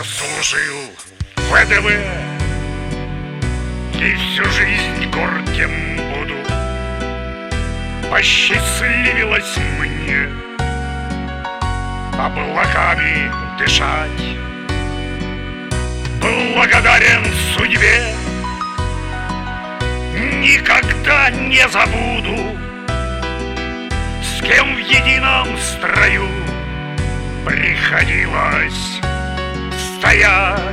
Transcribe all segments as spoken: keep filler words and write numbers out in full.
Я служил в ВДВ и всю жизнь гордым буду. Посчастливилось мне облаками дышать. Благодарен судьбе, никогда не забуду, с кем в едином строю приходилось стоять.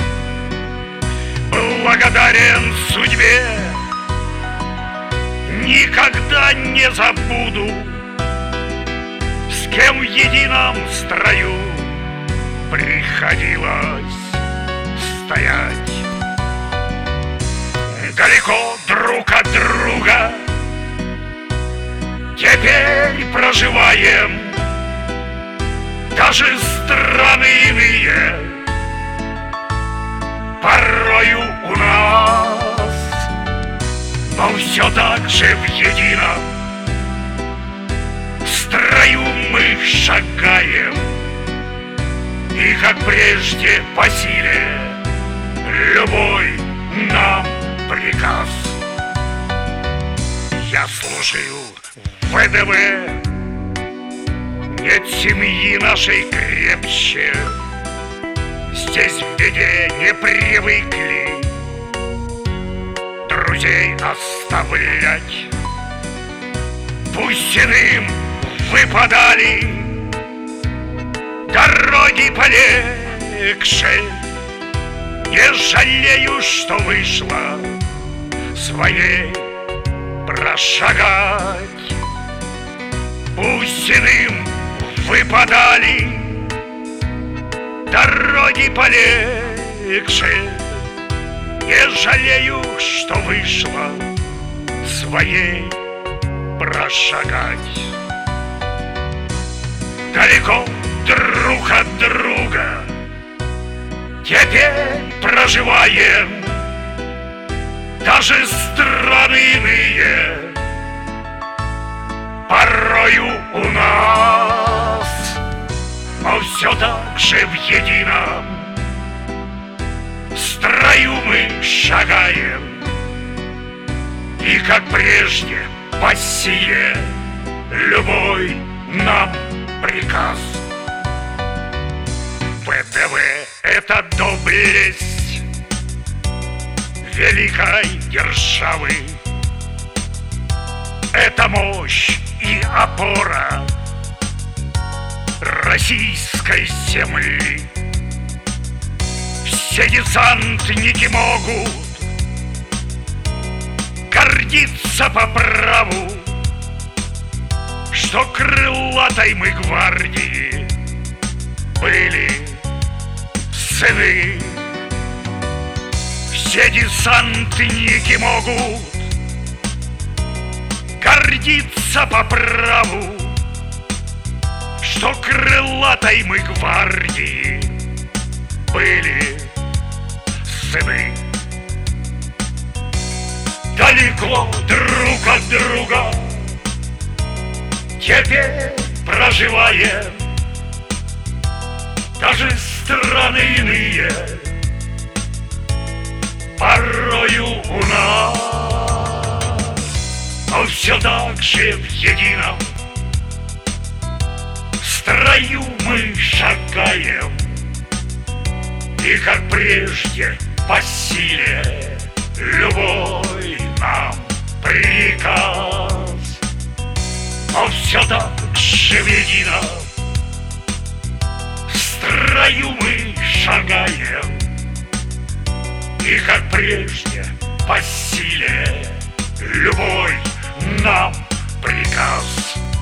Благодарен судьбе, никогда не забуду, с кем в едином строю приходилось стоять. Далеко друг от друга теперь проживаем, даже страны иные порою у нас, но все так же в едином строю мы шагаем, и как прежде по силе любой нам приказ. Я служил в ВДВ, нет семьи нашей крепче, здесь в беде не привыкли друзей оставлять. Пусть иным выпадали дороги полегче, не жалею, что вышло своей прошагать. Пусть иным выпадали дороги полегче, не жалею, что вышло своей прошагать. Далеко друг от друга теперь проживаем, даже страны иные порою у нас, но все так же в едином строю мы шагаем, и как прежде по силе любой нам приказ. ВДВ — это доблесть великой державы, это мощь и опора российской земли. Все десантники могут гордиться по праву, что крылатой мы гвардии были сыны. Все десантники могут гордиться по праву, что крылатой мы гвардии были сыны. Далеко друг от друга теперь проживаем, даже страны иные порою у нас, но все так же в едином строю мы шагаем, и как прежде по силе любой нам приказ, но все так же в едином строю мы шагаем, и как прежде по силе любой нам приказ.